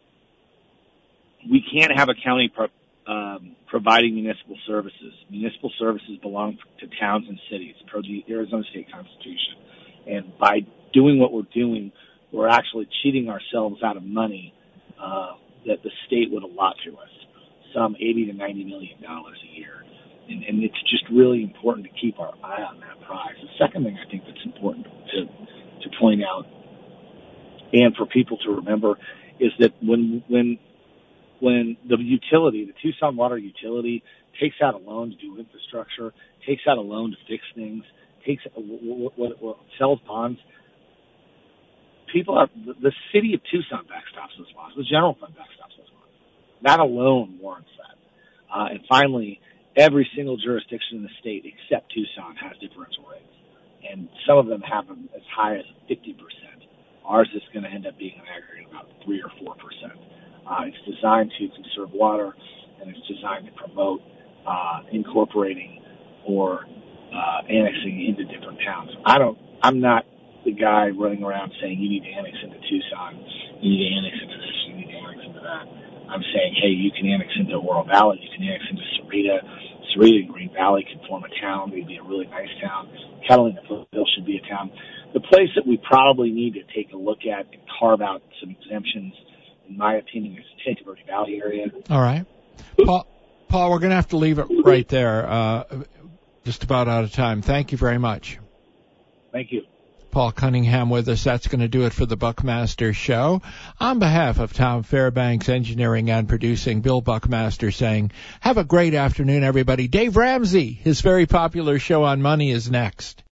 we can't have a county pro, um, providing municipal services. Municipal services belong to towns and cities per the Arizona State Constitution. And by doing what we're doing, we're actually cheating ourselves out of money uh, that the state would allot to us, some eighty to ninety million dollars a year. And, and it's just really important to keep our eye on that prize. The second thing I think that's important to to point out, and for people to remember, is that when when when the utility, the Tucson Water Utility, takes out a loan to do infrastructure, takes out a loan to fix things, takes what, what, what sells bonds, people are the, the city of Tucson backstops those bonds. The general fund backstops those bonds. That alone warrants that. Uh, and finally, every single jurisdiction in the state except Tucson has differential rates, and some of them have them as high as fifty percent. Ours is going to end up being an aggregate about three or four percent. Uh, it's designed to conserve water, and it's designed to promote uh, incorporating or uh, annexing into different towns. I don't. I'm not the guy running around saying you need to annex into Tucson, you need to annex into this, you need to annex into that. I'm saying, hey, you can annex into Oro Valley, you can annex into Sarita. Sarita and Green Valley can form a town. They'd be a really nice town. Catalina Foothills should be a town. The place that we probably need to take a look at and carve out some exemptions, in my opinion, is the Tanque Verde Valley area. All right. Paul, Paul, we're going to have to leave it right there. Uh, just about out of time. Thank you very much. Thank you. Paul Cunningham with us. That's going to do it for the Buckmaster Show. On behalf of Tom Fairbanks, engineering and producing, Bill Buckmaster saying, have a great afternoon, everybody. Dave Ramsey, his very popular show on money, is next.